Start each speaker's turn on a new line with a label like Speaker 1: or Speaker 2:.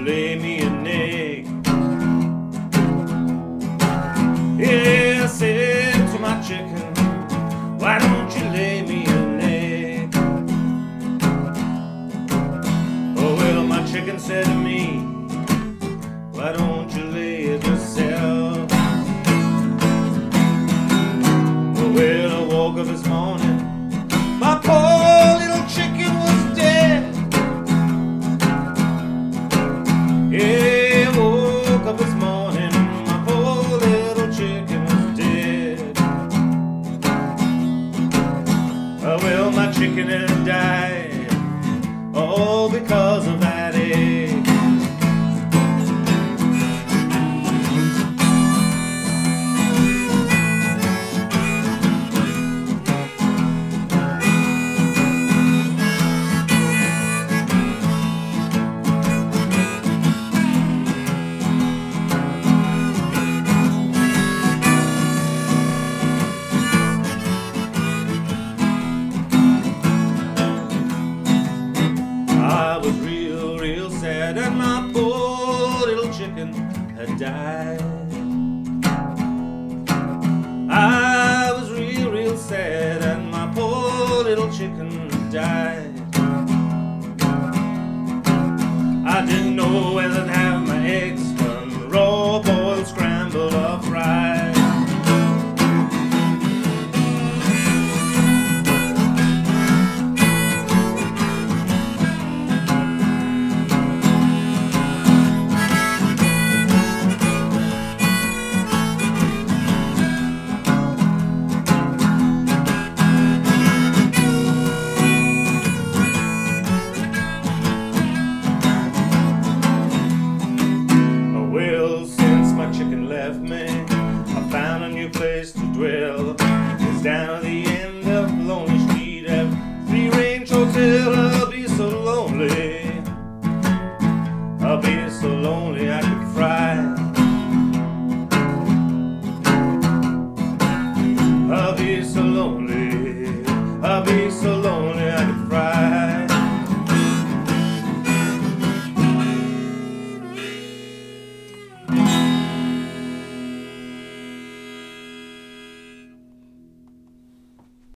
Speaker 1: lay me an egg? Yeah, I said to my chicken, why don't you lay me an egg? Oh, well, my chicken said to me, why don't you lay it yourself? Oh, well, I woke up this morning, my poor little chicken was dead. Yeah, I woke up this morning, my poor little chicken was dead. Oh, well, my chicken had died, all because of that egg. I was real sad and my poor little chicken had died. I was real sad and my poor little chicken died. I didn't know whether to have my eggs done raw, boiled, scrambled, or fried. Well, since my chicken left me, I found a new place to dwell. It's down at the end of Lonely Street at Three Range Hotel. I'll be so lonely, I'll be so lonely,